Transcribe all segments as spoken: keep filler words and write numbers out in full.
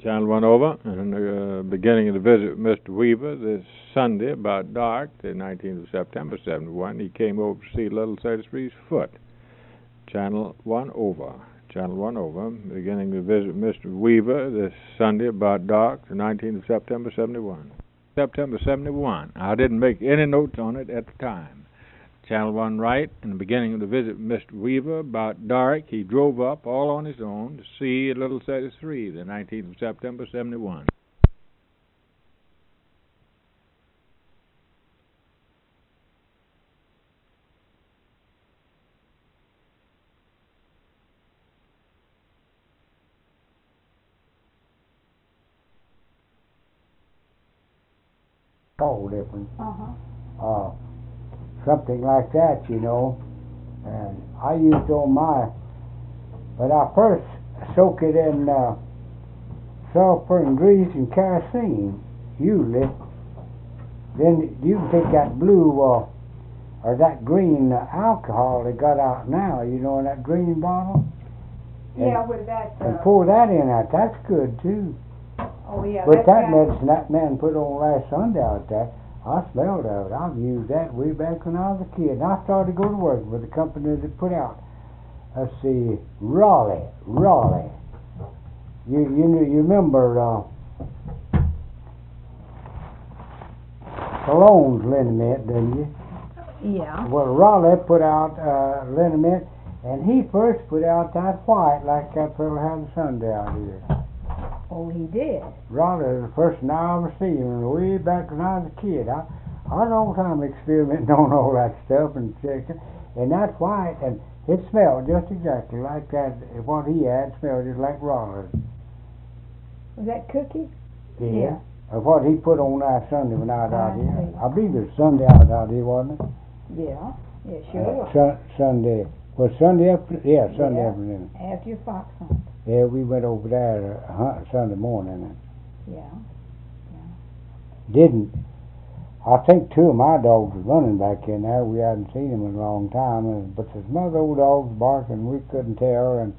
Channel one over, and the uh, beginning of the visit with Mister Weaver this Sunday about dark, the nineteenth of September, seventy-one. He came over to see little thirty-three's foot. Channel one over. Channel one over, beginning the visit with Mister Weaver this Sunday about dark, the nineteenth of September, seventy-one. September seventy-one. I didn't make any notes on it at the time. Channel one right, in the beginning of the visit with Mister Weaver about dark, he drove up all on his own to see little thirty-three, the nineteenth of September, seventy-one. All different. Uh-huh. Uh, something like that, you know. And I used on my, but I first soak it in uh, sulfur and grease and kerosene, usually. Then you can take that blue uh, or that green uh, alcohol they got out now, you know, in that green bottle. Yeah, and, with that. Uh, and pour that in that. That's good too. Oh yeah. But that kind medicine that man put on last Sunday out there, I smelled of it. I've used that way back when I was a kid. And I started to go to work with the company that put out, let's see, Raleigh, Raleigh. You you you remember uh, Cologne's liniment, didn't you? Yeah. Well, Raleigh put out uh, liniment, and he first put out that white like that fellow had the Sunday out here. Oh, he did. Raleigh was the first one I ever seen, and way back when I was a kid. I, I was all the time experimenting on all that stuff and checking, and that white, and it smelled just exactly like that. What he had smelled just like Raleigh. Was that cookie? Yeah. Of what he put on that Sunday when I was out I here. see. I believe it was Sunday I was out here, wasn't it? Yeah. Yeah, sure Uh, was. Sun, Sunday. Was Sunday afternoon? Yeah, Sunday Yeah. afternoon. After your fox hunt. Yeah, we went over there uh, hunt Sunday morning. And Yeah. didn't. I think two of my dogs were running back in there. We hadn't seen them in a long time, and, but there's some other old dogs barking. We couldn't tell, and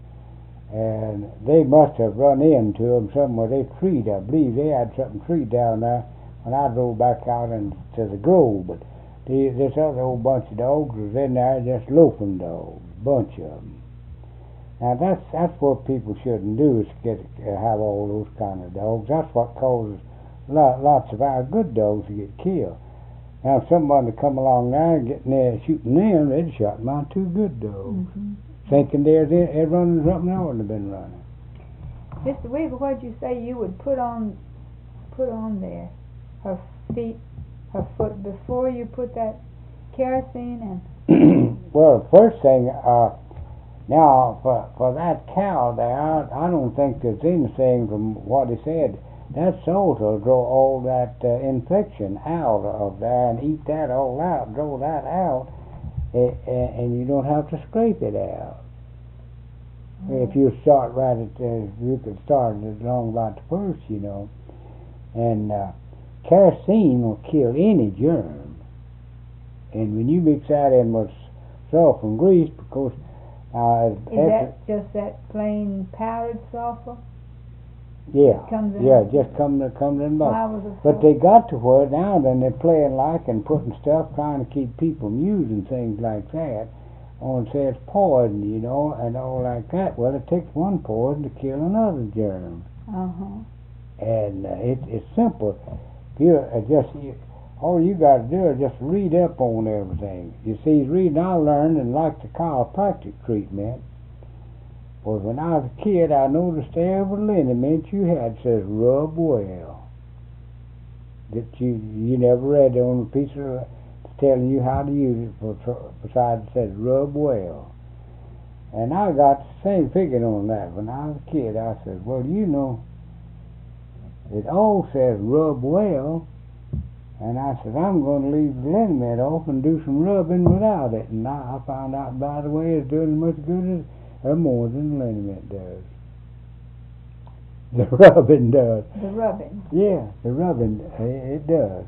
and they must have run into them somewhere. They treed, I believe they had something treed down there when I drove back out into the grove. But the, this other old bunch of dogs was in there, just loafing dogs, bunch of them. Now that's that's what people shouldn't do, is get uh, have all those kind of dogs. That's what causes lot, lots of our good dogs to get killed. Now if somebody come along there and getting there shooting them, they'd shot my two good dogs, Mm-hmm. thinking they're, they're running something they wouldn't have been running. Mister Weaver, what did you say you would put on, put on there, her feet, her foot before you put that kerosene and? Well, the first thing, uh, now for for that cow there, I, I don't think there's anything from what he said. That salt will draw all that uh, infection out of there and eat that all out, draw that out, uh, and you don't have to scrape it out. Mm-hmm. If you start right at, uh, you could start it along about the first, you know. And uh, kerosene will kill any germ. And when you mix that in with sulfur and grease, because uh, Is that just that plain powdered sulfur? yeah, Comes in yeah, just come to come in bottles. flowers of But sulfur? they got to where now then they're playing like and putting stuff trying to keep people amused and things like that. On say it's poison, you know, and all like that. Well, it takes one poison to kill another germ, Uh-huh. and uh, it, it's simple. You uh, just you, all you got to do is just read up on everything. You see, reading I learned and like the chiropractic treatment. Well, when I was a kid, I noticed every liniment you had says rub well. That you you never read on a piece of telling you how to use it. For, besides, it says rub well. And I got the same figure on that. When I was a kid, I said, well, you know, it all says rub well. And I said, I'm going to leave the liniment off and do some rubbing without it. And I, I found out, by the way, it's doing as much good as or more than the liniment does. The rubbing does. The rubbing. Yeah, the rubbing, it, it does.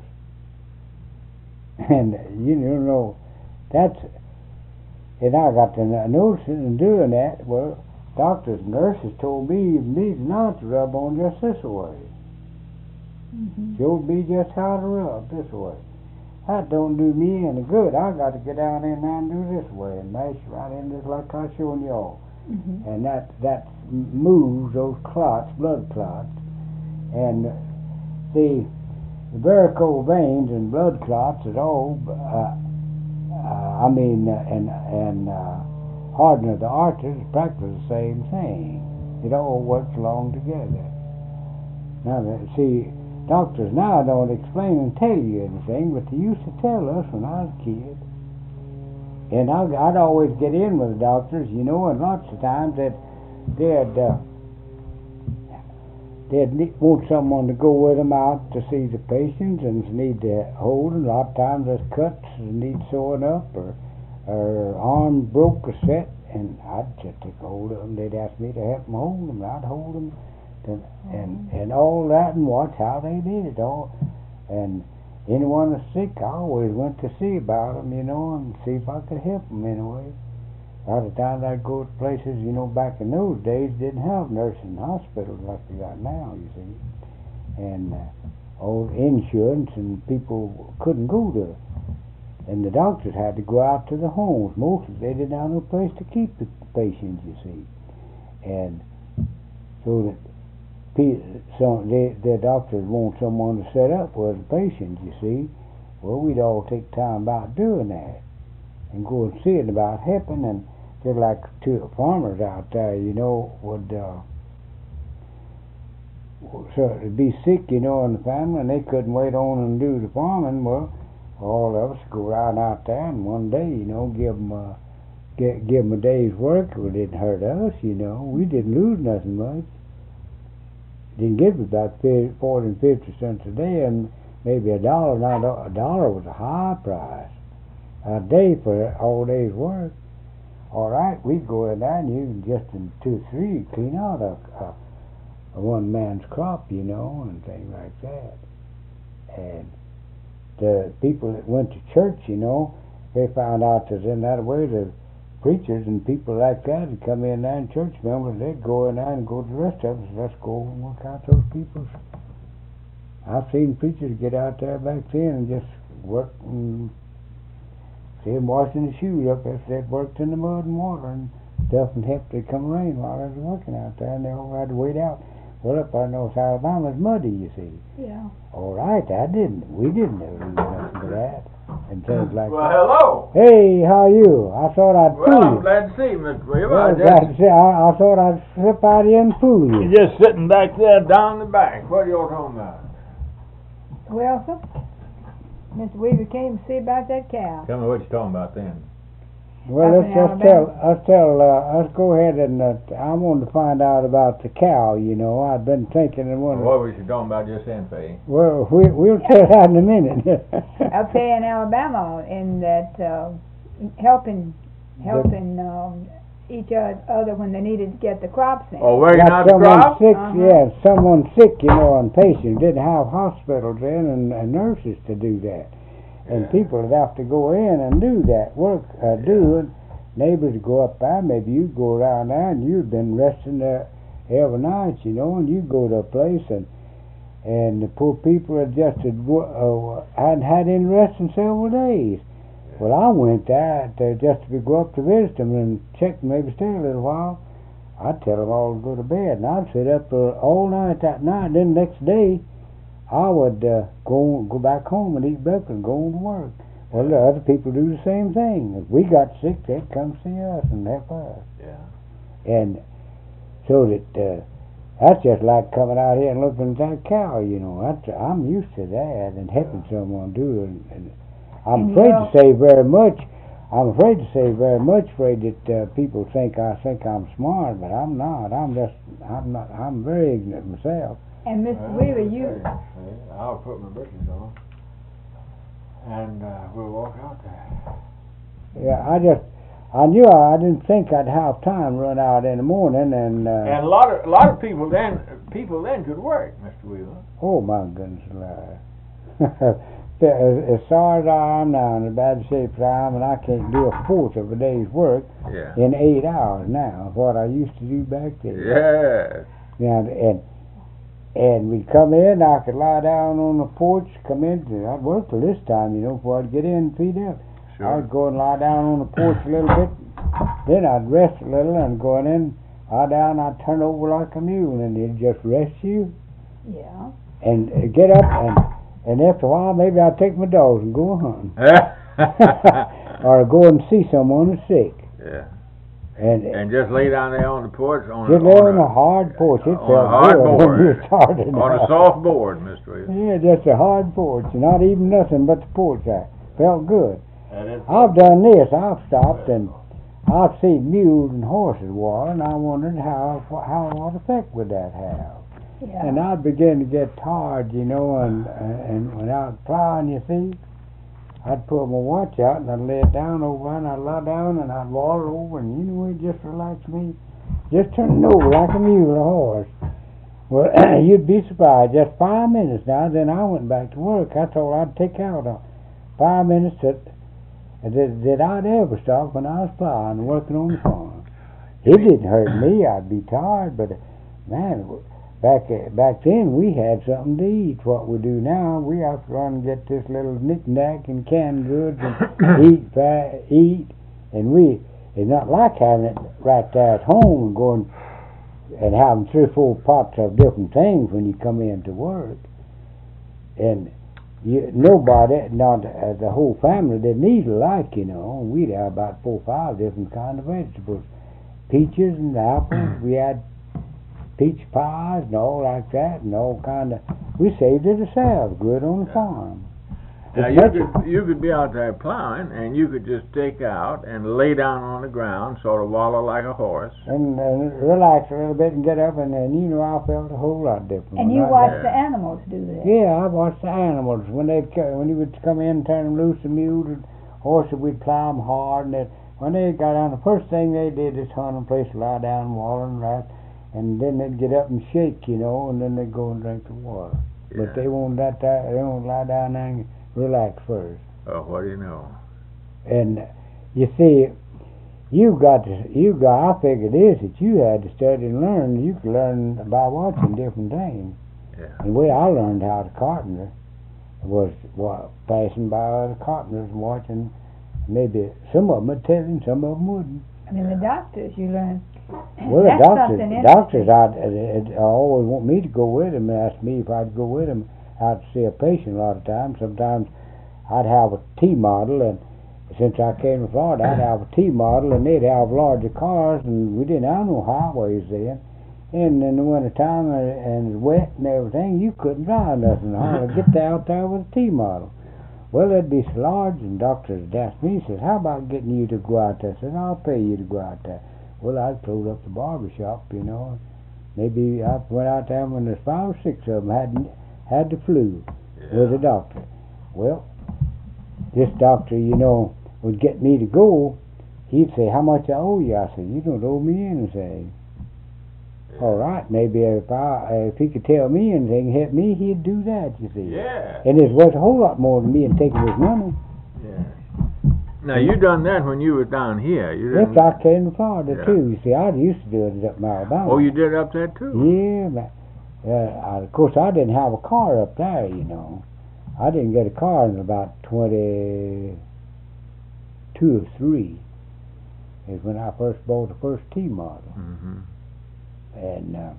And you know, that's, and I got to noticing and doing that. Well, doctors and nurses told me needs not to rub on just this way. Mm-hmm. Showed me just how to rub this way. That don't do me any good. I got to get down in there and do this way and mash right in just like I showing y'all. Mm-hmm. And that that moves those clots, blood clots. And see, the varicose veins and blood clots is all. Uh, uh, I mean, uh, and and uh, hardening of the arteries is practically the same thing. It all works along together. Now, see. Doctors now don't explain and tell you anything, but they used to tell us when I was a kid. And I'd, I'd always get in with the doctors, you know, and lots of times that they'd, uh, they'd want someone to go with them out to see the patients and need to hold them. A lot of times there's cuts that need sewing up or, or arm broke or set, and I'd just take hold of them. They'd ask me to help them hold them, and I'd hold them. And, and and all that, and watch how they did it all. And anyone that's sick, I always went to see about them, you know, and see if I could help them in a way. A lot of times I'd go to places, you know, back in those days, didn't have nursing hospitals like we got now, you see. And uh, all insurance, and people couldn't go to it. And the doctors had to go out to the homes. Most of them, they didn't have no place to keep the patients, you see. And so that So the, the doctors want someone to set up with the patients, you see. Well, we'd all take time about doing that and go and see it about helping. And just like two farmers out there, you know, would uh, so be sick, you know, in the family, and they couldn't wait on and do the farming. Well, all of us go around out there, and one day, you know, give them a, give, give them a day's work. It didn't hurt us, you know. We didn't lose nothing much. Didn't give me about forty and fifty cents a day, and maybe a dollar. Now a dollar was a high price a day for all day's work. All right, we'd go in there, and you can just in two or three clean out a, a, a one man's crop, you know, and things like that. And the people that went to church, you know, they found out that in that way the preachers and people like that would come in there, and church members, they'd go in there and go to the rest of us, let's go and work out those people. I've seen preachers get out there back then and just work, and see them washing the shoes up after they'd worked in the mud and water and stuff, and helped they come rain while they was working out there, and they all had to wait out. Well, up in North Alabama's muddy, you see. Yeah. All right, I didn't. We didn't ever do nothing to that. And things like well, that. hello. Hey, how are you? I thought I'd Well, fool I'm you. glad to see you, Mister Weaver. Well, I glad to just, see- I, I thought I'd slip out here and fool you. you're just sitting back there down the back. What are y'all talking about? Well, sir, Mister Weaver came to see about that cow. Tell me what you're talking about then. Well, Up let's in just tell, Alabama. let's tell, uh, let's go ahead and, uh, I wanted to find out about the cow, you know. I've been thinking and Well, wondering. what was you talking about just then, Faye? Well, we, we'll tell that in a minute. Up there in Alabama, in that uh, helping, helping um, each other when they needed to get the crops in. Oh, working Got out the someone crop? sick, Uh-huh. yeah, someone sick, you know, and patient didn't have hospitals in and, and nurses to do that. And Yeah. people would have to go in and do that work, uh, do it. Neighbors would go up there, maybe you'd go around there and you'd been resting there every night, you know, and you'd go to a place and and the poor people had just had, uh, hadn't had any rest in several days. Well, I went there to, just to go up to visit them and check, maybe stay a little while. I'd tell them all to go to bed, and I'd sit up uh, all night that night. Then the next day, I would uh, go go back home and eat breakfast and go on to work. Well, the other people do the same thing. If we got sick, they'd come see us and help us. Yeah. And so that uh, that's just like coming out here and looking at that cow, you know. That's, I'm used to that and helping someone do it. And I'm And afraid you know- to say very much. I'm afraid to say very much. Afraid that uh, people think I think I'm smart, but I'm not. I'm just I'm not. I'm very ignorant myself. And Mister Well, Weaver, okay. you I'll put my britches on, and uh, we'll walk out there. Yeah, I just I knew I, I didn't think I'd have time to run out in the morning, and, uh, And a lot of a lot of people then people then could work, Mister Weaver. oh my goodness alive. as, as far as I am now, in as bad shape as I am, and I can't do a fourth of a day's work Yeah. in eight hours now, what I used to do back then. Yes. Now, and and we'd come in, I could lie down on the porch, come in, I'd work till this time, you know, before I'd get in and feed up. Sure. I'd go and lie down on the porch a little bit, then I'd rest a little, and going in, lie down, I'd turn over like a mule, and they'd just rest you, Yeah. and uh, get up, and, and after a while, maybe I'd take my dogs and go hunting. Or go and see someone who's sick. Yeah. And, And just lay down there on the porch on just a, lay on on a a, hard porch. It on felt a hard good when board. you started. on a soft board, Mister Williams. Yeah, just a hard porch, not even nothing but the porch there. Felt good. And it's I've done this. I've stopped and I've seen mules and horses water, and I wondered how how what effect would that have. Yeah. And I'd begin to get tired, you know, and and when I was plowing, you see, I'd pull my watch out and I'd lay it down over and I'd lie down and I'd waller over, and you know, it just relaxed me. Just turning over like a mule or a horse. Well, you'd be surprised. Just five minutes now, then I went back to work. That's all I'd take out on. Five minutes that, that, that I'd ever stop when I was plowing and working on the farm. It didn't hurt me. I'd be tired, but man, back back then we had something to eat. What we do now, we have to run and get this little knick-knack and canned goods and eat, fa- eat, and we. It's not like having it right there at home and going and having three or four pots of different things when you come in to work. And you, nobody, not uh, the whole family, didn't eat alike, you know. We'd have about four or five different kind of vegetables. Peaches and apples. We had peach pies and all like that, and all kind of. We saved it ourselves, good on the farm. Now you could you could be out there plowing, and you could just take out and lay down on the ground, sort of wallow like a horse. And, and relax a little bit and get up, and then you know I felt a whole lot different. And you when I watch Yeah. the animals do that. Yeah, I watched the animals when they when you would come in and turn them loose, the mules and horses, we'd plow them hard, and they, when they got on, the first thing they did is hunt a place to lie down, water and rest, and then they'd get up and shake, you know, and then they'd go and drink the water. Yeah. But they won't that they won't lie down there and relax first. Oh, what do you know? And you see, you got to, you got. I figured this that you had to study and learn. You could learn by watching different things. Yeah. And the way I learned how to carpenter was wa- passing by other carpenters and watching. Maybe some of them would tell you, some of them wouldn't. I mean, the doctors, you learn. Well, the That's doctors, something doctors, interesting. I, I, I always want me to go with them and ask me if I'd go with them out to see a patient a lot of times. Sometimes I'd have a T model, and since I came to Florida, I'd have a T model, and they'd have larger cars, and we didn't have no highways then. And in the winter time, and, and it's wet and everything, you couldn't drive nothing. Hardly get out there with a T model. Well, they'd be so large, and doctors would ask me, says, how about getting you to go out there? I said, I'll pay you to go out there. Well, I'd close up the barber shop, you know. Maybe I went out there when there's five or six of them had had the flu with a doctor. Well, this doctor, you know, would get me to go. He'd say, how much I owe you? I said, you don't owe me anything. Yeah. All right, maybe if I if he could tell me anything, help me, he'd do that, you see. Yeah. And it's worth a whole lot more than me and taking his money. Yeah. Now you done that when you was down here. You Yes, didn't. I came to Florida Yeah. too. You see, I used to do it up in Alabama. Oh, you did up there too. Yeah, but uh, I, of course I didn't have a car up there, you know. I didn't get a car until about twenty-two or three. Is when I first bought the first T model, Mm-hmm. and uh,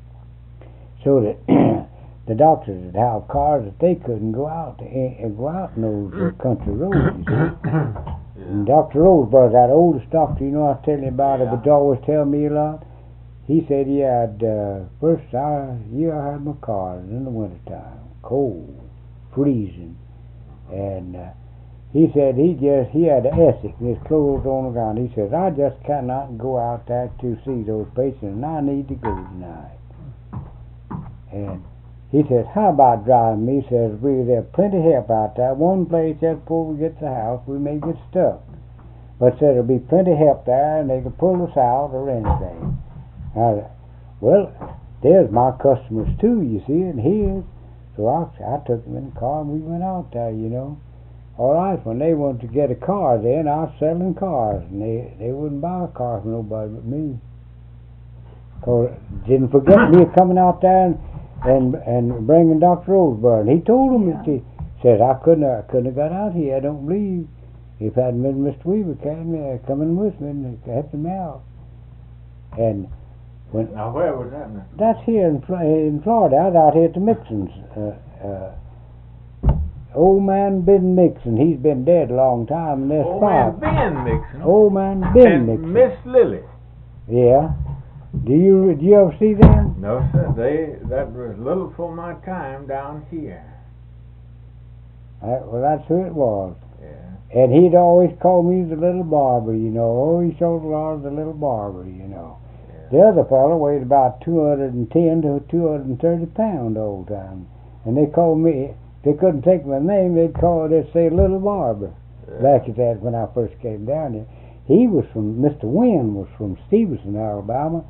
so that the doctors would have cars that they couldn't go out to, uh, go out in those uh, country roads. You see. And Doctor Rosebud, that oldest doctor, you know, I was telling you about it, Yeah. but always tell me a lot. He said he had, uh, first I, year I had my car in the wintertime, cold, freezing, and uh, he said he just, he had an Essex and his clothes on the ground. He says, I just cannot go out there to see those patients, and I need to go tonight. And he says, how about driving me? He says, we there's plenty of help out there. One place just before we get to the house, we may get stuck. But said there'll be plenty of help there, and they can pull us out or anything. Now, well, there's my customers too, you see, and his. So I, I took him in the car and we went out there, you know. All right, when they wanted to get a car then, I was selling cars, and they, they wouldn't buy a car from nobody but me. Cause didn't forget me coming out there and, and, and bringing Doctor Osborne. He told him, Yeah. he says, I couldn't have, I couldn't have got out here, I don't believe, if it hadn't been Mister Weaver came, uh, coming with me and helping me out. And when Now, where was that, Mister that's here in, Fl- in Florida. I was out here at the Mixons. Uh, uh, old man Ben Mixon, he's been dead a long time, and there's Old five. man Ben Mixon. Old man Ben and Mixon. Miss Lily. Yeah. Do you do you ever see them? No, sir. They that was little for my time down here. Uh, well, that's who it was. Yeah. And he'd always call me the little barber, you know. Oh, he showed a lot of the little barber, you know. Yeah. The other fellow weighed about two hundred ten to two hundred thirty pounds old time. And they called me, they couldn't take my name, they'd call it, they'd say Little Barber. Yeah. Back at that when I first came down here. He was from, Mister Wynn was from Stevenson, Alabama.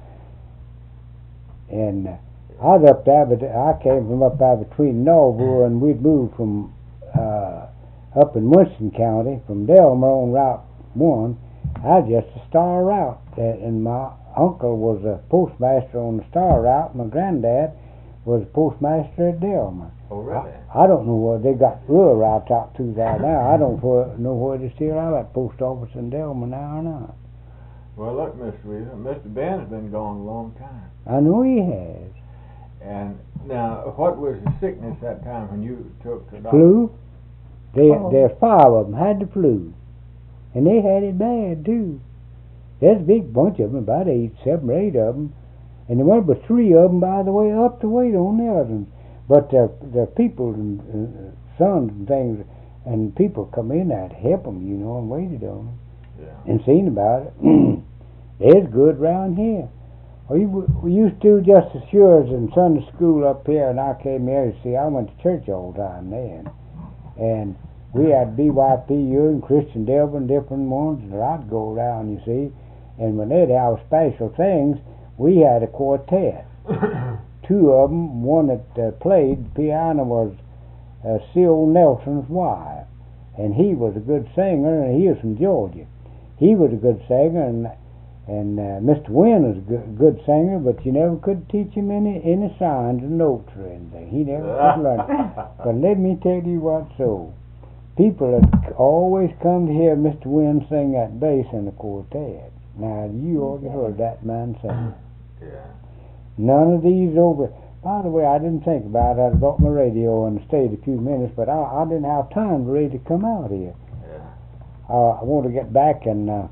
And uh, I was up there, but I came from up there between Norwood, and we'd moved from uh, up in Winston County, from Delmer on Route one. I was just a star route, uh, and my uncle was a postmaster on the star route. My granddad was a postmaster at Delmer. Oh, really? I, I don't know where they got rural routes out through there now. I don't where, know where they still have that post office in Delmer now or not. Well, look, Mister Weaver, Mister Ben has been gone a long time. I know he has. And now, what was the sickness that time when you took the doctor? Flu? They, Oh. There's five of them had the flu. And they had it bad, too. There's a big bunch of them, about eight, seven or eight of them. And there were but three of them, by the way, up to wait on the others. But the, the people and uh, sons and things, and people come in there to help them, you know, and waited on them. Yeah. And seen about it. There's good round here. We, we used to just as sure as in Sunday school up here, and I came here to see, I went to church all the time then. And we had B Y P U and Christian Delvin, different ones, and I'd go around, you see. And when they'd have special things, we had a quartet. Two of them, one that uh, played the piano was uh, Seal Nelson's wife. And he was a good singer, and he was from Georgia. He was a good singer, and and uh, Mister Wynn was a good, good singer, but you never could teach him any any signs or notes or anything. He never could learn. But let me tell you what, so people had always come to hear Mister Wynn sing that bass in the quartet. Now you ought to heard that man sing. Yeah. None of these over. By the way, I didn't think about it. I brought my radio and stayed a few minutes, but I, I didn't have time to ready to come out here. Yeah. Uh, I want to get back and uh,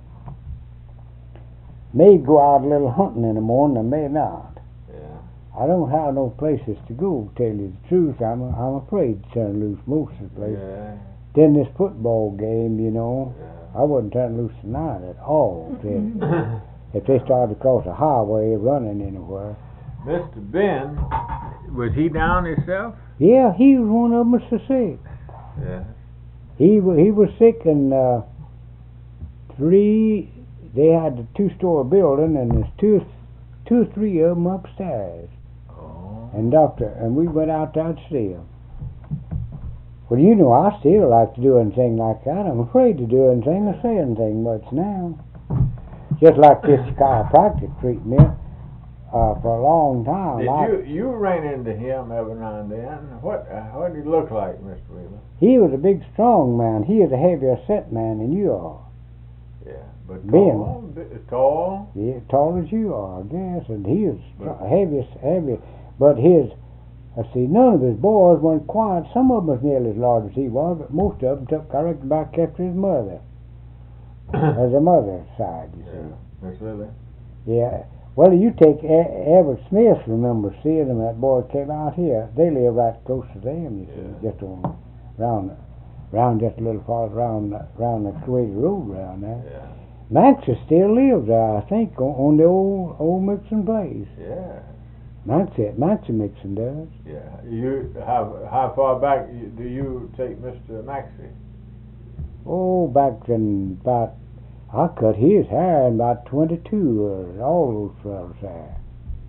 may go out a little hunting in the morning, I may not. Yeah. I don't have no places to go, tell you the truth. I'm I'm afraid to turn loose most of the place. Yeah. Then this football game, you know, Yeah. I wouldn't turn loose tonight at all. Tell you. If they started across the highway running anywhere. Mister Ben, was he down himself? Yeah, he was one of them that's so sick. Yeah. He wa- he was sick in uh, three. They had a two-story building, and there's two, two or three of them upstairs. Oh. And doctor, and we went out there to see him. Well, you know, I still like to do anything like that. I'm afraid to do anything or say anything much now. Just like this chiropractic treatment. Uh, for a long time. Did I, you you ran into him every now and then? What uh, what did he look like, Mister Weaver? he was a big, strong man. He is a heavier set man than you are. Yeah, but Ben. tall, bi- tall. Yeah, tall as you are, I guess. And he is str- heavy, heavy. But his, let's see, none of his boys weren't quite. Some of them was nearly as large as he was, but most of them took, I reckon, back after his mother. As a mother's side, you see. Yeah, Miss Lily. Yeah. Well, you take e- Everett Smith, remember seeing him, that boy came out here. They live right close to them, you see, Yeah. just on, round, round just a little farther round, round the Kuwaiti Road round there. Yeah. Maxie still lives there, I think, on, on the old old Mixon place. Yeah. Maxie, Maxie Mixon does. Yeah. You how how far back you, do you take Mister Maxey? Oh, back in about, I cut his hair in about twenty-two, or all those fellas' hair.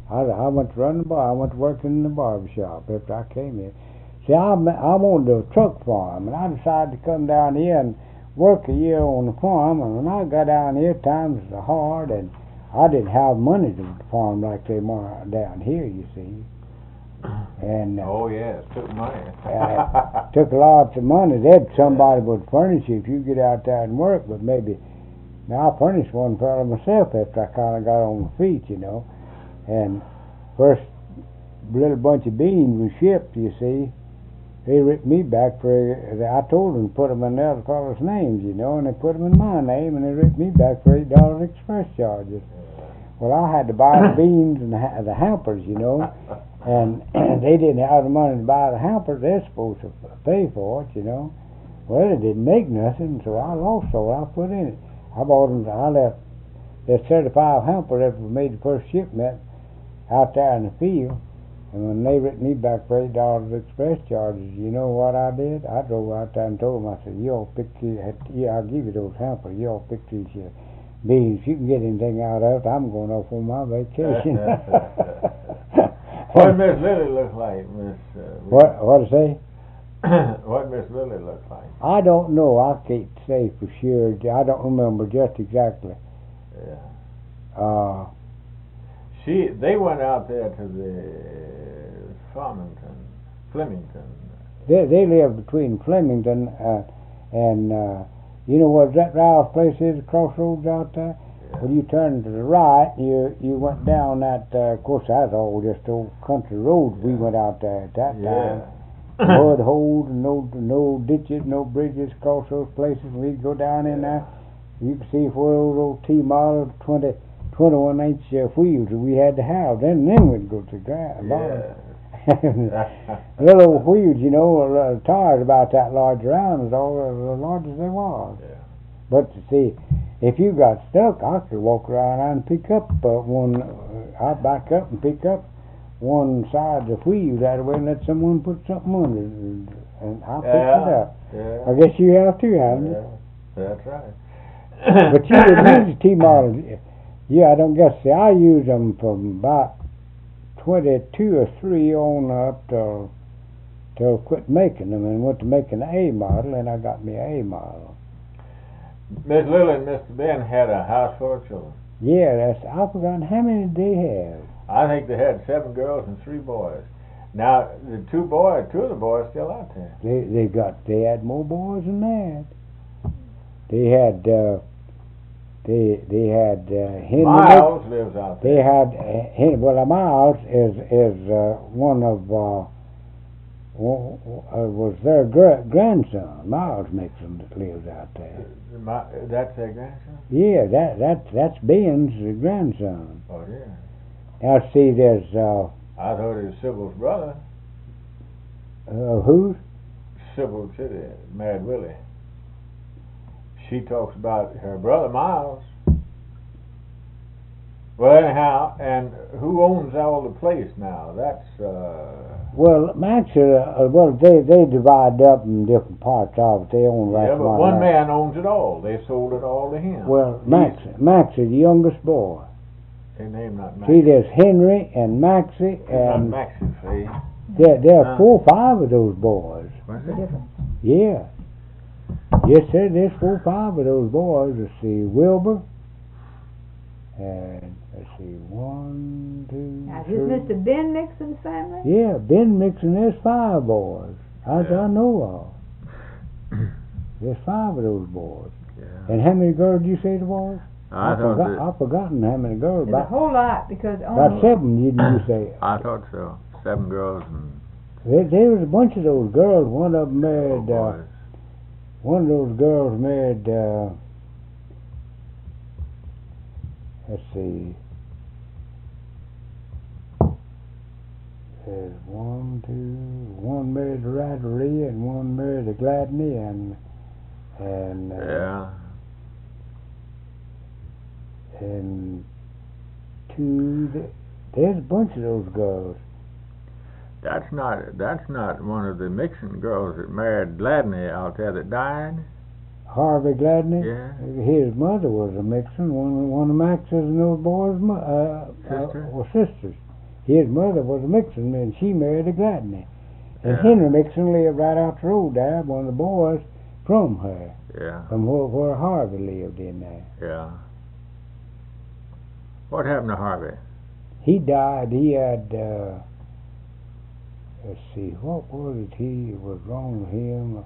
I, I went to run the bar. I went to work in the barber shop after I came here. See, I'm, I'm on the truck farm, and I decided to come down here and work a year on the farm. And when I got down here, times were hard, and I didn't have money to farm like they are down here, you see. And uh, oh yes, took money. uh, took lots of money. Then somebody would furnish you if you get out there and work. But maybe now I furnished one fellow myself after I kind of got on my feet, you know. And first little bunch of beans was shipped, you see. They ripped me back for. I told them to put them in the other fellows' names, you know, and they put them in my name, and they ripped me back for eight dollars express charges. Well, I had to buy the beans and the, ha- the hampers, you know. And they didn't have the money to buy the hampers. They're supposed to pay for it, you know. Well, it didn't make nothing, so I lost all I put in it. I bought them. I left. There's thirty-five hampers that was made the first shipment out there in the field, and when they written me back for eight dollars express charges, you know what I did? I drove out there and told them. I said, "You all pick these. Yeah, I'll give you those hampers. You all pick these uh, beans. If you can get anything out of it, I'm going off on my vacation." What Miss Lily look like, Miss? Uh, what what to say? What Miss Lily look like? I don't know. I can't say for sure. I don't remember just exactly. Yeah. Uh, she they went out there to the Farmington, Flemington. They they live between Flemington uh, and uh, you know what that Ralph's place is, the crossroads out there. When you turned to the right, you you went down that. Uh, of course, that's all just old country roads. We went out there at that Yeah. time. Mud holes, no no ditches, no bridges across those places. We'd go down in there. You could see four those old T model twenty, twenty-one inch uh, wheels that we had to have. Then then we'd go to the ground. Yeah. Little old wheels, you know, uh, tires about that large around, as all as large as they was. Yeah. But to see. If you got stuck, I could walk around and pick up uh, one. Uh, I'd back up and pick up one side of the wheel that way and let someone put something under it, and, and I picked Yeah. it up. Yeah. I guess you have too, haven't you? Yeah. That's right. But you would use the T-model. Yeah, I don't guess. See, I use them from about twenty-two or three on up till till quit making them and went to making the A model, and I got me a A model. Miss Lily and Mister Ben had a house full of children. Yeah, that's. I've forgotten how many did they have. I think they had seven girls and three boys. Now the two boys, two of the boys still out there. They they got they had more boys than that. They had uh, they they had uh, Henry. Miles lives out They there. had uh, Henry. Well, Miles is is uh, one of uh, w- uh, was their gra- grandson. Miles Mixon that lives out there. My, that's their grandson. Yeah, that that that's Ben's grandson. Oh yeah. Now see, there's uh, I thought it was Sybil's brother. uh, who? Sybil City, Mad Willie. She talks about her brother Miles. Well, anyhow, and who owns all the place now? That's uh. Well, actually, uh, well, they they divide up in different parts of it. They own right. Yeah, but one man owns it all. They sold it all to him. Well, Max, Max is the youngest boy. His name not Max. See, there's Henry and Maxie, It's and not Maxie, see? there there Uh. are four or five of those boys. What's The it? difference. Yeah. Yes, sir. There's four or five of those boys. Let's see, Wilbur, and let's see, one, two, Now, is three. Mister Ben Mixon's family? Yeah, Ben Mixon. There's five boys. As Yeah. I know of. There's five of those boys. Yeah. And how many girls did you say there was? I I've, thought forgot, that, I've forgotten how many girls. There's a About, whole lot because about only seven, didn't you say? I thought so. Seven girls and There, there was a bunch of those girls. One of them four married. Uh, boys. one of those girls married. Uh, let's see. There's one, two. One married to Radley and one married to Gladney, and and uh, Yeah. and two. th- There's a bunch of those girls. That's not that's not one of the Mixon girls that married Gladney out there that died. Harvey Gladney. Yeah. His mother was a Mixon. One one of Max's and those boys' mo- uh, Sister? uh, were sisters. his mother was a Mixon, and she married a Gladney. And Yeah. Henry Mixon lived right out the road there, one of the boys from her, Yeah. from where, where Harvey lived in there. Yeah. What happened to Harvey? He died, he had, uh, let's see, what was it he was wrong with him?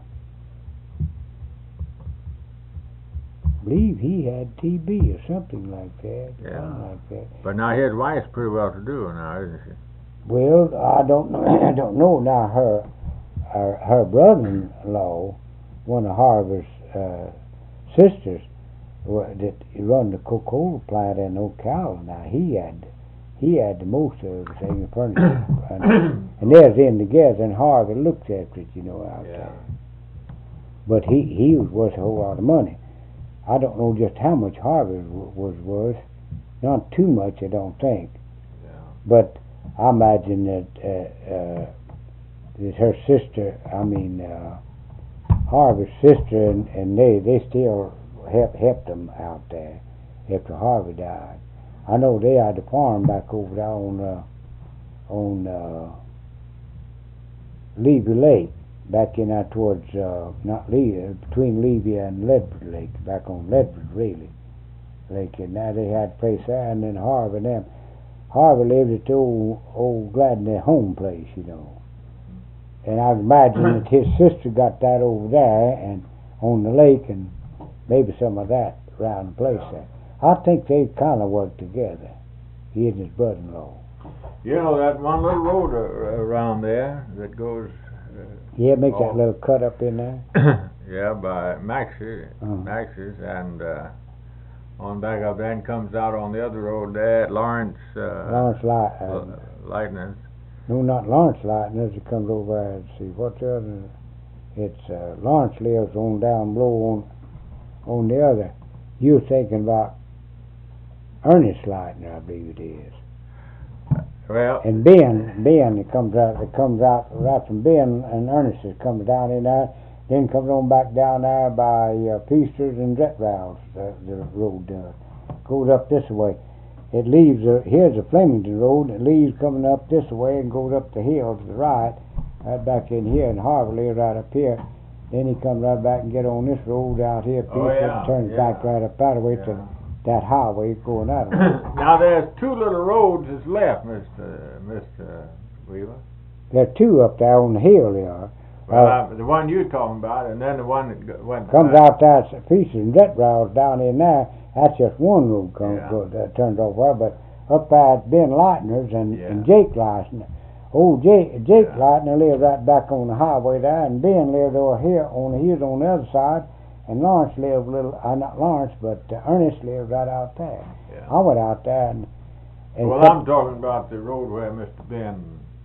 I believe he had T B or something like that. Yeah. Something like that. But now his wife's pretty well to do now, isn't she? Well, I don't know. I don't know now. Her, her, her brother-in-law, one of Harvey's uh, sisters, wa- that run the Coca-Cola plant in Ocala. Now he had, he had the most of everything, the furniture, and, and they was in together. And Harvey looked after it, you know, out Yeah. there. But he he was worth a whole lot of money. I don't know just how much Harvey w- was worth. Not too much, I don't think. Yeah. But I imagine that uh, uh, that her sister, I mean uh, Harvey's sister, and, and they they still help helped them out there after Harvey died. I know they had the farm back over there on uh, on uh, Levy Lake, back in there towards uh, not Levy, between Levy and Ledford Lake, back on Ledford really Lake, and now they had a place there, and then Harvey and them. Harvey lived at the old, old Gladney home place, you know. And I imagine that his sister got that over there and on the lake, and maybe some of that around the place there. I think they kind of worked together, he and his brother-in-law. You know that one little road uh, around there that goes. Uh, Yeah, make Oh. that little cut up in there. yeah, by Max's, Uh-huh. Max's, and uh, on back up there and comes out on the other road there at Lawrence. Uh, Lawrence Light, uh, L- Lightning. no, not Lawrence Lightners. It comes over there and see what's the other. It's uh, Lawrence lives on down below on on the other. You're thinking about Ernest Lightner, I believe it is. Well, And Ben, Ben, it comes out, it comes out right from Ben, and Ernest is comes down in there, then comes on back down there by uh, Peasters and Dretvalves, the, the road does. Goes up this way. It leaves, uh, here's the Flemington Road, it leaves coming up this way and goes up the hill to the right, right back in here, and Harvey lives right up here. Then he comes right back and get on this road out here, Oh, Peasters, yeah, and turns yeah. back right up that way to yeah. that highway going that way. now there's two little roads that's left, Mister Mister Weaver. There are two up there on the hill they are. Well, Uh, I, the one you're talking about, and then the one that go- went Comes back. out there, Feasters and Dretvalves down in there, that's just one road comes, Yeah. goes, that turns over there, but up there at Ben Lightner's and, Yeah. and Jake Lightner. Old Jake, Jake Yeah. Lightner lived right back on the highway there, and Ben lived over here on the hills on the other side, and Lawrence lived a little, uh, not Lawrence, but uh, Ernest lived right out there. Yeah. I went out there and, and Well, kept- I'm talking about the road where Mister Ben,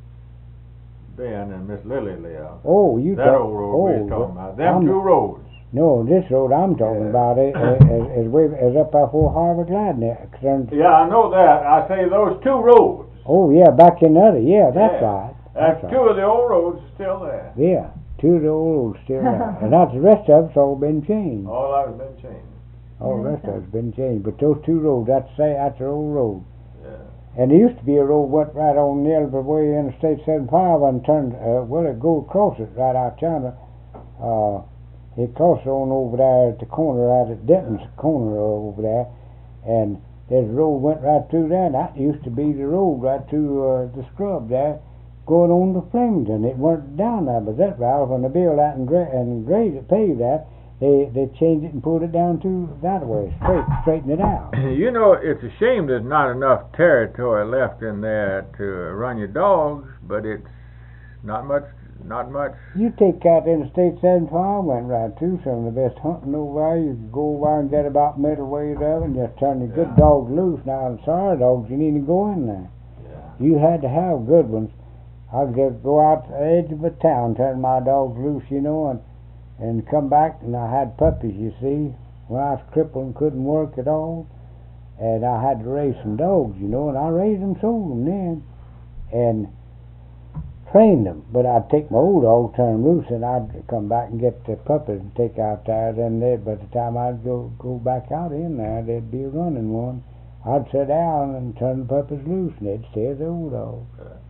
Ben and Miss Lily live. oh, you That talk- old road oh, we're talking about. Them I'm- two roads. No, this road I'm talking Yeah. about is, is, is, way, is up there before Harvard Gladney. Turns- Yeah, I know that. I say those two roads. Oh yeah, back in the other, yeah, that's Yeah. right. That's That's two of the old roads still there. Yeah, two of the old roads still there. And not the rest of it's all been changed. All that has been changed. All the rest of it's been changed. But those two roads, that's say that's the old road. Yeah. And there used to be a road went right on the other way Interstate seventy-five and turned uh, well it go across it right out yonder. Uh it crossed on over there at the corner out at Denton's corner over there, and there's a road went right through there, and that used to be the road right through uh, the scrub there, going on to Flemington. It went down there, but that route when they built that and gra- and graded it, paved that, they they changed it and put it down to that way, straight straighten it out. You know, it's a shame there's not enough territory left in there to run your dogs, but it's not much, not much. You take out Interstate seventy-five, went right through some of the best hunting over there. You could go over and get about middle ways of it and just turn the good Yeah. dogs loose. Now, the sorry dogs, you need to go in there. Yeah. You had to have good ones. I'd just go out to the edge of a town, turn my dogs loose, you know, and and come back, and I had puppies, you see, when I was crippled and couldn't work at all, and I had to raise some dogs, you know, and I raised them, sold them then, and trained them. But I'd take my old dog, turn them loose, and I'd come back and get the puppies and take out there, then they, by the time I'd go go back out in there, there'd be a running one. I'd sit down and turn the puppies loose, and they'd stay as old dogs.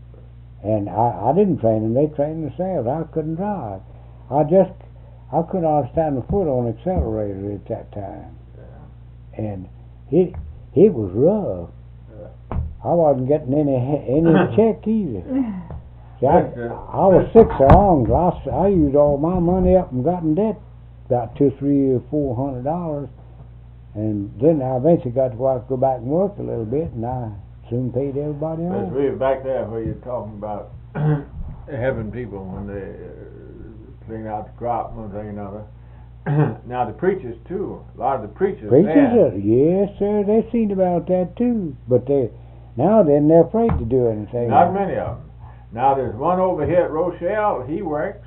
And I, I didn't train them; they trained themselves. I couldn't drive. I just I couldn't understand my foot on the accelerator at that time, Yeah. and it it was rough. Yeah. I wasn't getting any any check either. See, I, Mister I was sick so long. I, s- I used all my money up and got in debt, about two, three, or four hundred dollars, and then I eventually got to where I could go back and work a little bit, and I soon paid everybody Mister off. Weaver, back there where you're talking about helping people when they uh, clean out the crop and one thing and another. Now the preachers too. A lot of the preachers. Preachers, then, are, yes, sir, they seen about that too, but they now then they're afraid to do anything. Not many of them. Now there's one over here at Rochelle. He works.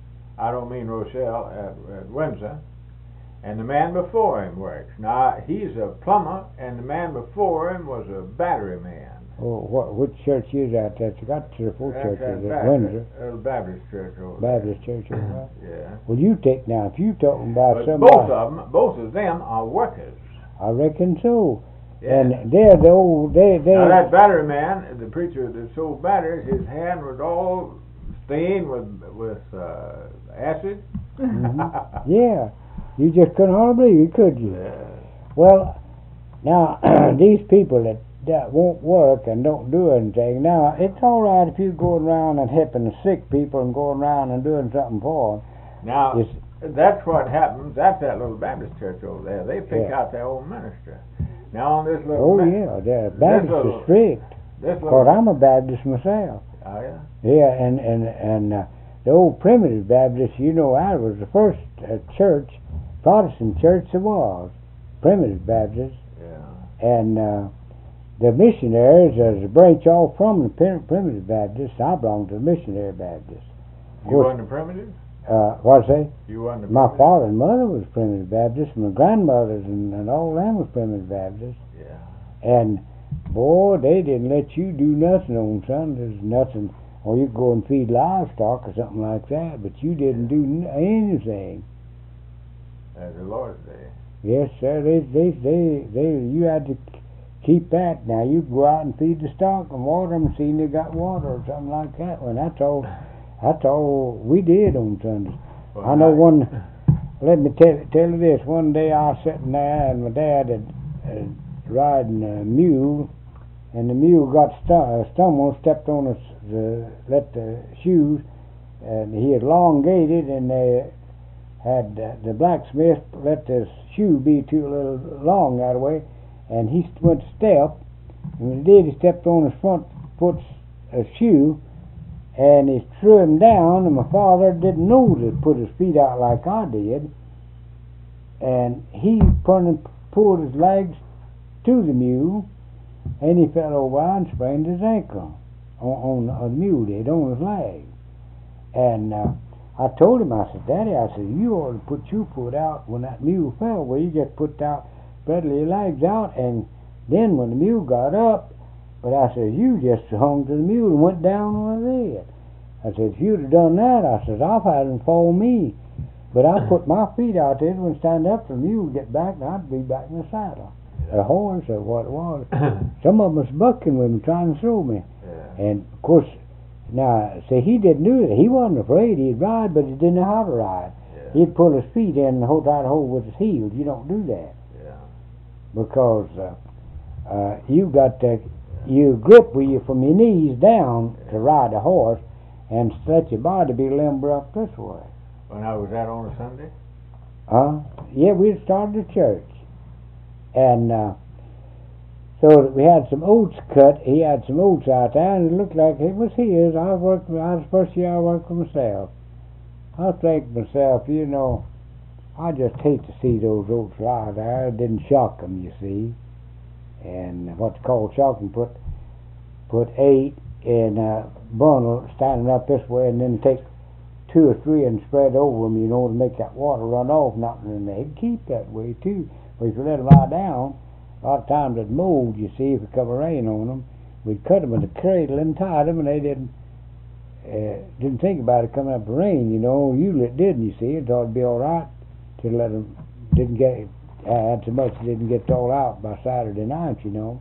I don't mean Rochelle at, at Windsor. And the man before him works. Now he's a plumber, and the man before him was a battery man. Oh, what which church is that? That's got three or four That's churches that at Baptist, Windsor. uh, Baptist church over Baptist church over there. there. Yeah. Well, you take now. If you talking about But somebody, both of them, both of them are workers. I reckon so. Yeah. And they're the old. They they. Now that battery man, the preacher that sold batteries, his hand was all stained with with uh, acid. Mhm. Yeah, you just couldn't hardly believe it, could you? Yeah. Well, now these people that, that won't work and don't do anything. Now it's all right if you're going around and helping the sick people and going around and doing something for them. Now It's, that's what happens. That's that little Baptist church over there. They pick Yeah. out their own minister. Now on this little. oh mi- yeah, the Baptists little- are strict. This Cause little. I'm a Baptist myself. Oh yeah. Yeah, and and and uh, the old primitive Baptist, you know, that was the first uh, church, Protestant church there was, primitive Baptist, Yeah. and uh, the missionaries as a branch off from the prim- primitive Baptist. I belong to the missionary Baptist. You course- wasn't a primitive. Uh, what I say? You wasn't a My primitive? father and mother was primitive Baptist. My grandmothers and, and all them was primitive Baptist. Yeah. And boy, they didn't let you do nothing on Sundays, nothing. Or you could go and feed livestock or something like that, but you didn't do n- anything. As the Lord's Day. Yes, sir. They, they, they, they. You had to k- keep that. Now you go out and feed the stock and water them, see they got water or something like that. Well, that's all. That's all we did on Sundays. Well, I know now- one. Let me tell tell you this. One day I was sitting there and my dad had uh, riding a mule, and the mule got stu- stumbled, stepped on his the let the shoes, and he had elongated, and they had uh, the blacksmith let the shoe be too little long that way, and he st- went to step, and when he did, he stepped on his front foot's uh, shoe, and he threw him down, and my father didn't know to put his feet out like I did, and he put and pulled his legs to the mule, and he fell over and sprained his ankle on, on, on the mule did, on his leg. And uh, I told him, I said, Daddy, I said, you ought to put your foot out when that mule fell, where you just put out, spread your legs out, and then when the mule got up, but I said, you just hung to the mule and went down on his head. I said, if you'd have done that, I said, I've had him fall me. But I put my feet out there and stand up for the mule to get back, and I'd be back in the saddle. A horse or what it was. Some of them was bucking with me, trying to throw me. Yeah. And of course, now, see, he didn't do it. He wasn't afraid. He'd ride, but he didn't know how to ride. Yeah. He'd pull his feet in and hold, try to hold with his heels. You don't do that Yeah. because uh, uh, you got to you grip with you from your knees down to ride a horse, and let your body be limber up this way. When I was that on a Sunday. Huh? Yeah, we started a church, and uh, so we had some oats cut. He had some oats out there, and it looked like it was his. I worked. I was the first year I worked for myself. I think to myself, you know, I just hate to see those oats lie there. It didn't shock them, you see. And what's called shocking, put put eight in a bundle standing up this way, and then take two or three and spread over them, you know, to make that water run off. Not and they'd keep that way too. But if you let them lie down, a lot of times it'd mold, you see, if it come rain on them. We'd cut them in the cradle and tie them, and they didn't uh, didn't think about it coming up with rain, you know. Usually it didn't, you see. It ought to be all right to let them, didn't get I had so much I didn't get all out by Saturday night, you know.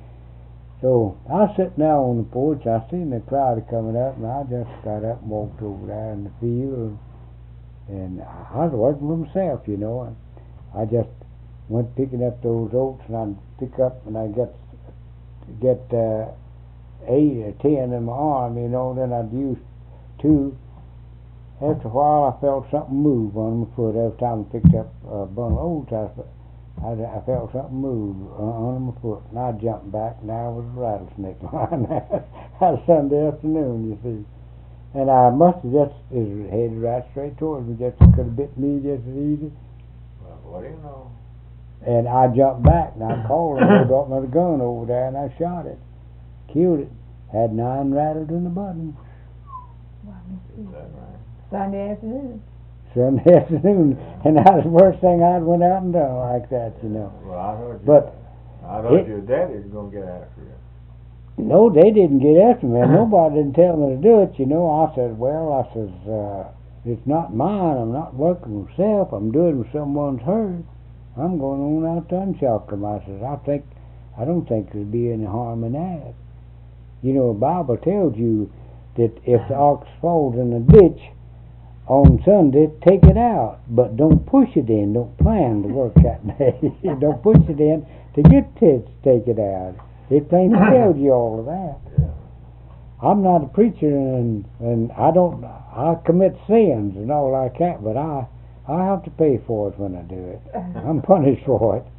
So I was sitting there on the porch. I seen the crowd coming up, and I just got up and walked over there in the field. And I was working for myself, you know. And I just went picking up those oats, and I'd pick up, and I'd get get uh, eight or ten in my arm, you know. Then I'd use two. After a while, I felt something move on my foot. Every time I picked up a bundle of oats, I, I, I felt something move on my foot, and I jumped back, and there was a rattlesnake lying there. That Sunday afternoon, you see. And I must have just it was headed right straight towards me. Just could have bit me just as easy. Well, what do you know? And I jumped back, and I called, and I brought my gun over there, and I shot it, killed it. Had nine rattled in the button. Wow, Is that right? Sunday afternoon. Sunday afternoon, and that was the worst thing I'd went out and done like that, you know. Well, I thought you, But I thought it- your daddy was going to get after you. no, they didn't get after me. and Nobody didn't tell me to do it, you know. I said, well, I says, uh, it's not mine. I'm not working myself. I'm doing with someone's herd. I'm going on out there and shock them. I says, I think, I don't think there'd be any harm in that. You know, the Bible tells you that if the ox falls in the ditch on Sunday, take it out, but don't push it in. Don't plan to work that day. Don't push it in to get to take it out. It plainly tells you all of that. Yeah. I'm not a preacher, and and I don't. I commit sins and all like that, but I I have to pay for it when I do it. I'm punished for it.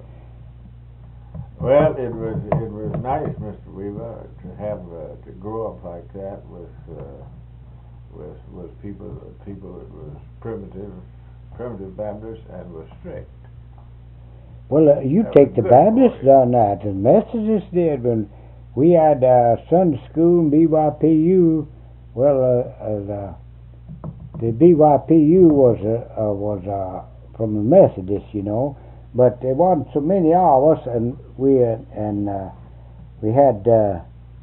Well, it was it was nice, Mister Weaver, to have uh, to grow up like that with uh, with with people people that was primitive primitive Baptists and was strict. Well, uh, you That take was the good Baptists for you. done that. The Methodists did when we had uh, Sunday school and B Y P U. Well, uh, uh, the, the B Y P U was uh, uh, was uh, from the Methodists, you know, but there wasn't so many of us, and we uh, and uh, we had uh,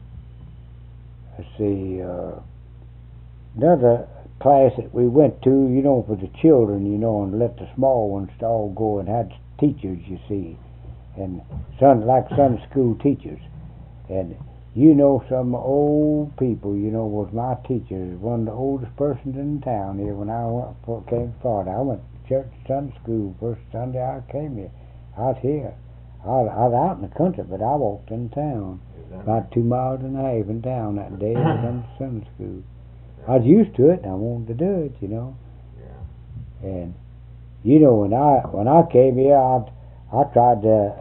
let's see uh, another class that we went to, you know, for the children, you know, and let the small ones all go and had teachers, you see, and some like Sunday school teachers, and you know, some old people, you know, was my teachers. One of the oldest persons in town here when I went for, came to Florida. I went to church Sunday school first Sunday I came here. I was here. I was, I was out in the country, but I walked in town. Is that About two miles and a half in town that day. I was in Sunday school. I was used to it, and I wanted to do it, you know. Yeah. And you know, when I when I came here, I I tried to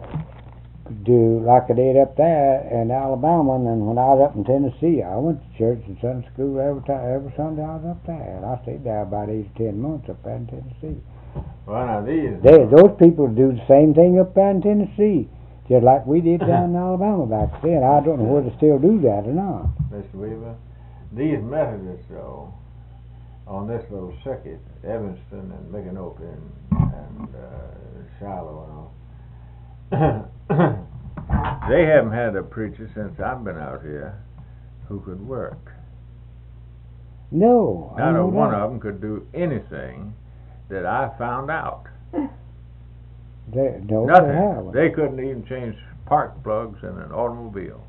do like I did up there in Alabama, and then when I was up in Tennessee, I went to church and Sunday school every time, every Sunday I was up there, and I stayed there about eight or ten months up there in Tennessee. Well, now these. They, those people do the same thing up there in Tennessee, just like we did down in Alabama back then. I don't know whether they still do that or not. Mister Weaver, these Methodists, though, on this little circuit, Evanston and Micanopy and, and uh, Shiloh and all, they haven't had a preacher since I've been out here who could work. No, I Not a know one that. of them could do anything that I found out. They, no, they Nothing. haven't. They couldn't even change spark plugs in an automobile.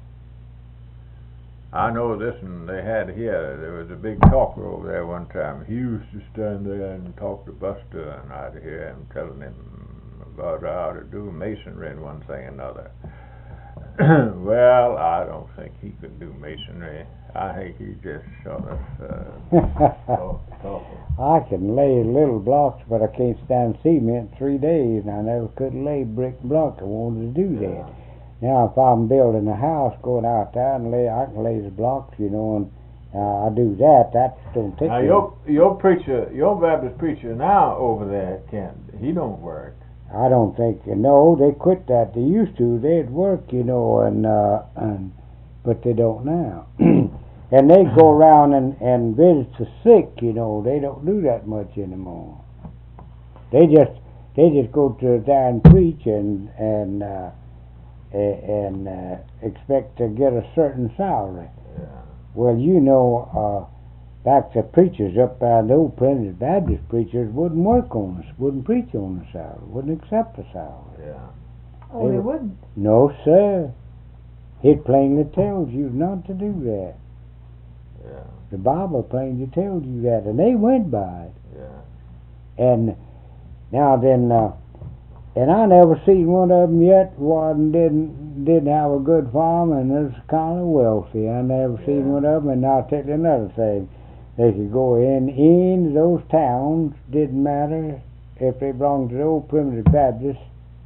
I know this, and they had here, there was a big talker over there one time. He used to stand there and talk to Buster, and I'd hear him telling him about how to do masonry and one thing and another. Well, I don't think he could do masonry. I think he just sort of uh, talk, talk. I can lay little blocks, but I can't stand cement three days, and I never could lay brick block. I wanted to do that. Now, if I'm building a house, going out there and lay, I can lay the blocks, you know, and uh, I do that. That don't take Now me. your your preacher, your Baptist preacher now over there, Kent, he don't work. I don't think. No, they quit that. They used to. They'd work, you know, and uh, and but they don't now. And they go around and and visit the sick, you know. They don't do that much anymore. They just they just go to there and preach and and uh, and uh, expect to get a certain salary. Yeah. Well, you know, uh, fact, the preachers up there, the old Primitive Baptist preachers, wouldn't work on us, wouldn't preach on the Sabbath, wouldn't accept the Sabbath. Yeah. Oh, they, they wouldn't? No, sir. It plainly tells you not to do that. Yeah. The Bible plainly tells you that, and they went by it. Yeah. And now then, uh, and I never seen one of them yet. One didn't didn't have a good farm and was kind of wealthy. I never Yeah. seen one of them. And I'll tell you another thing: they could go in in those towns. Didn't matter if they belonged to the old Primitive Baptist,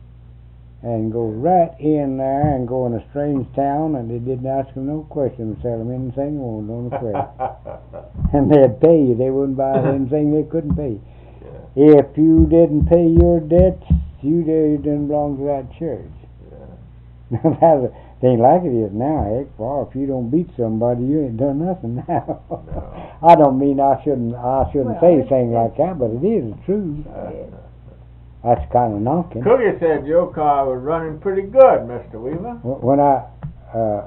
and go right in there and go in a strange town, and they didn't ask them no questions, sell them anything they wanted on the quest. And they'd pay you. They wouldn't buy anything they couldn't pay. Yeah. If you didn't pay your debts, you didn't belong to that church. Yeah. That ain't like it is now, heck. For if you don't beat somebody, you ain't done nothing now. No. I don't mean I shouldn't I shouldn't well, say anything like that, but it is true. Uh, That's kind of knocking. Cookie said your car was running pretty good, Mister Weaver. When I, uh,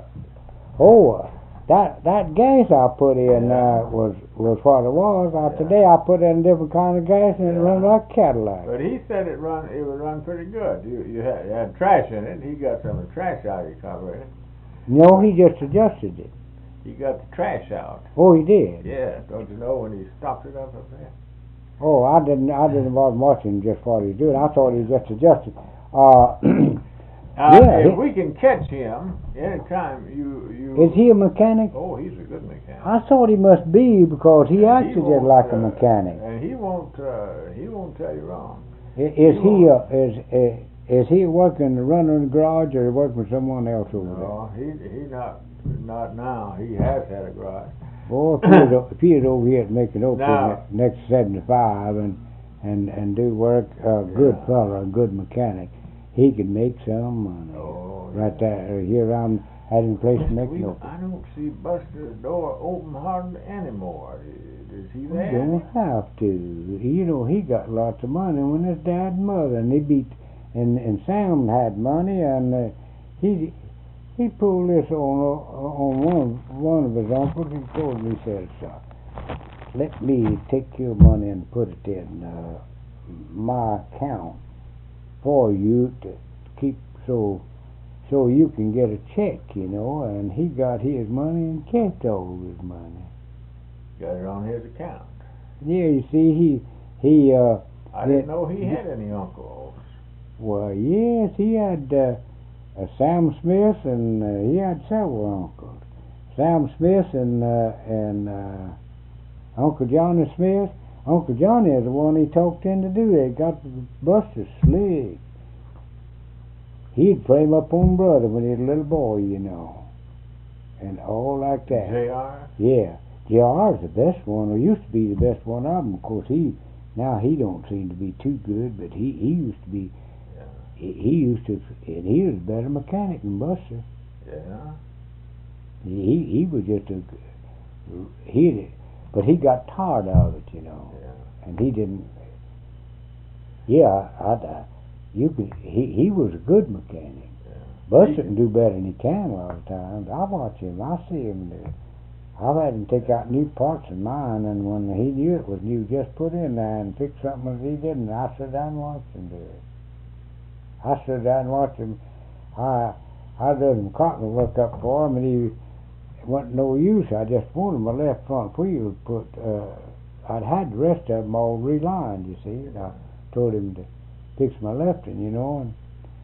oh, that that gas I put in uh, was was what it was. Uh, yeah. Today I put in a different kind of gas and it yeah. run like a Cadillac. But he said it run it would run pretty good. You you had, you had trash in it. He got some of the trash out of your carburetor. No, he just adjusted it. He got the trash out. Oh, he did. Yeah, don't you know when he stopped it up up there? Oh, I didn't. I didn't bother watching just what he was doing. I thought he just adjusted. Uh, uh, yeah, if he, we can catch him anytime you you. Is he a mechanic? Oh, he's a good mechanic. I thought he must be because he and acted he just like uh, a mechanic. And he won't. Uh, he won't tell you wrong. Is he, he uh, is uh, is he working running the garage or working for someone else over there? No, he he not not now. He has had a garage. Boy, if he was, if he was over here making open now, next seventy-five and and and do work, a uh, good yeah. fella, a good mechanic, he could make some money. Oh, right yeah. there, here I'm having a place to make no. I don't see Buster's door open hardly anymore. Is he there? You don't have to. You know, he got lots of money when his dad and mother, and he beat, and and Sam had money, and uh, he. He pulled this on on one one of his uncles. He told me, he said, "Let me take your money and put it in uh, my account for you to keep so so you can get a check, you know." And he got his money and kept all of his money. Got it on his account. Yeah, you see, he he. Uh, I didn't know he had any uncles. Well, yes, he had. Uh, Uh, Sam Smith, and uh, he had several uncles. Sam Smith and uh, and uh, Uncle Johnny Smith. Uncle Johnny is the one he talked in to do that. Got Buster slick. He'd play him up on brother when he was a little boy, you know, and all like that. J R. Yeah, J R is the best one, or used to be the best one of them. Of course, he now he don't seem to be too good, but he he used to be. He, he used to, and he was a better mechanic than Buster. Yeah. He he was just a he, but he got tired of it, you know. Yeah. And he didn't. Yeah, I, I you could. He he was a good mechanic. Yeah. Buster can do better than he can a lot of times. I watch him. I see him do. I've had him take out new parts of mine, and when he knew it was new, just put in there and fix something that he didn't. I sit down and watch him do it. I stood down and watched him. I I did some cotton work up for him, and he wasn't no use. I just wanted my left front wheel put. Uh, I'd had the rest of them all relined, you see. And I told him to fix my left one, you know. And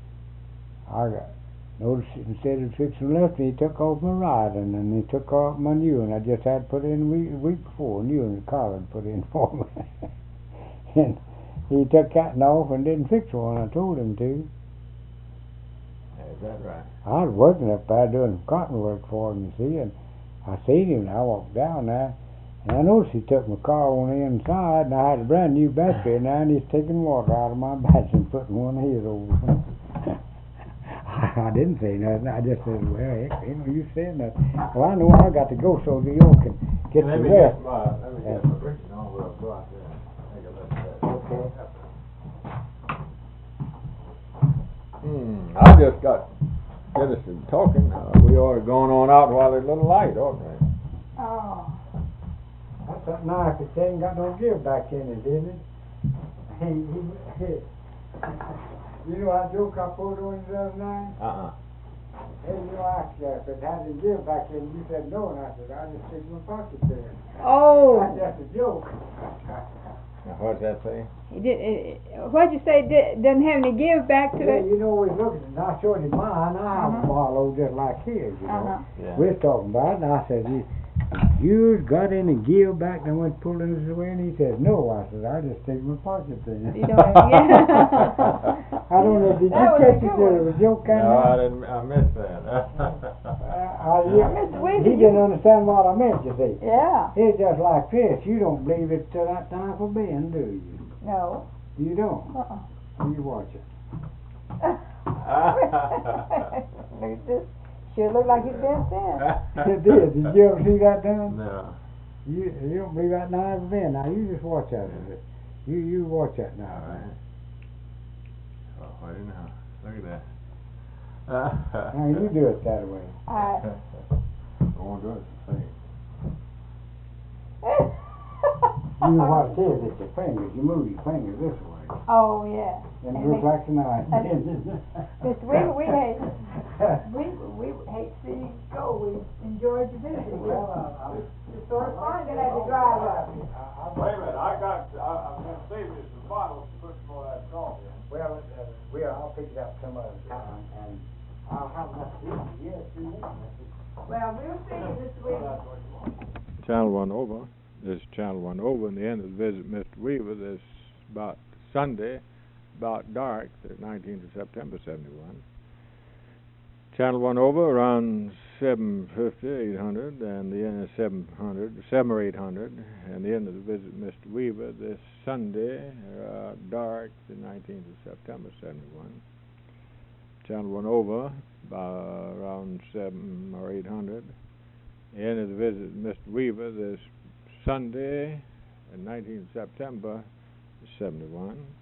I got noticed instead of fixing the left one, he took off my right one, and he took off my new one. I just had put in a week, a week before, new one, the collar put in for me. And he took that off and didn't fix one. I told him to. Is that right? I was working up there doing cotton work for him, you see, and I seen him, and I walked down there, and I noticed he took my car on the inside, and I had a brand new battery in there, and he's taking water out of my battery and putting one of his over. I didn't say nothing. I just said, well, heck, ain't no use saying nothing. Well, I know I got to go so the y'all can get let the me rest. Get my, let me get my britches on real quick. Okay. Hmm, I just got finished talking. Uh, we are going on out while it's a little light, aren't we? Oh. That's that knife. It ain't got no give back in it, didn't it? He, he, he. You know that joke I pulled on you the other night? Uh-uh. Hey, you asked you if it had to give back in. You said no, and I said, I just stick my pocket there. Oh. That's just a joke. Now, what's that say? He did, it, what'd you say? Did, doesn't have any give back to Yeah, it? you know, we looked at it, and I showed him mine. I have Uh-huh. a Marlowe just like his, you know. Uh-huh. Yeah. We was talking about it, and I said, you, you got any give back? And I went pulling this away, and he said, no. I said, I just stick my pocket there. You don't have, yeah. I don't know, did you That was a catch it? good There one. was a joke kind No, I of? didn't, I missed that. Uh, I, yeah, Mister Weaver, he you- didn't understand what I meant, you see. Yeah. It's just like this. You don't believe it till that time for being, do you? No. You don't. Uh-uh. You watch it. Look at this. Sure look like it's been thin. It did. Did you ever see that done? No. You you don't believe that now ever been. Now you just watch that. You you watch that now. All right. Oh, wait now. Look at that. Now you do it that way. I, I won't do it the same. You know what it is? It's your fingers. You move your fingers this way. oh, yeah. And it And looks they- like a knife. Mister Weaver, we hate, we, we hate to see you go. We enjoyed your visit. Well, I- I- It's sort of fun to have you drive up. Wait a minute, I got, I, I'm gonna save you some bottles to put some more of that salt in. Well, uh, well, I'll pick it up some other time, and I'll have enough to eat. Yes, you will. Well, we'll see you, Mister Weaver. Channel one over. This is Channel one over, and the end of the visit, Mister Weaver, this about Sunday, about dark, the nineteenth of September, seventy-one. Channel one over around seven fifty, eight hundred, and the end of seven hundred, seven or eight hundred, and the end of the visit, Mister Weaver, this Sunday, uh, dark, the nineteenth of September, seventy-one. Channel one over, about around seven or eight hundred. The end of the visit, Mister Weaver, this Sunday, the nineteenth of September, seventy-one.